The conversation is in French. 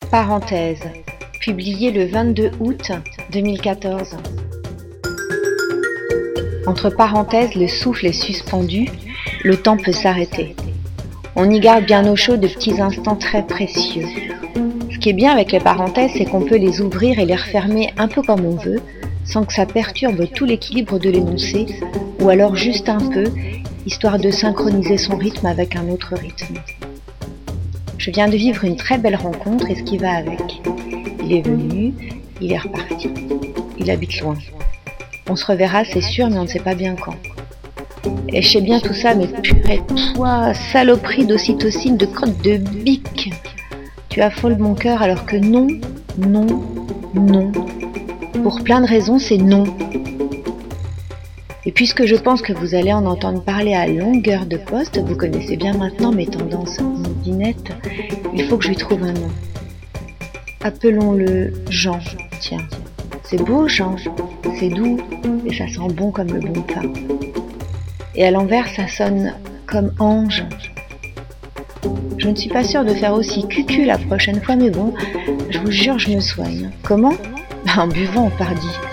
Parenthèse, publié le 22 août 2014. Entre parenthèses, le souffle est suspendu, le temps peut s'arrêter. On y garde bien au chaud de petits instants très précieux. Ce qui est bien avec les parenthèses, c'est qu'on peut les ouvrir et les refermer un peu comme on veut, sans que ça perturbe tout l'équilibre de l'énoncé, ou alors juste un peu, histoire de synchroniser son rythme avec un autre rythme. Je viens de vivre une très belle rencontre et ce qui va avec. Il est venu, il est reparti. Il habite loin. On se reverra, c'est sûr, mais on ne sait pas bien quand. Et je sais bien tout ça, mais purée, toi, saloperie d'ocytocine, de crotte de bique. Tu affoles mon cœur alors que non, non, non. Pour plein de raisons, c'est non. Et puisque je pense que vous allez en entendre parler à longueur de poste, vous connaissez bien maintenant mes tendances midinettes, il faut que je lui trouve un nom. Appelons-le Jean, tiens. C'est beau Jean, c'est doux et ça sent bon comme le bon pain. Et à l'envers, ça sonne comme ange. Je ne suis pas sûre de faire aussi cucu la prochaine fois, mais bon, je vous jure, je me soigne. Comment ? En buvant, pardi.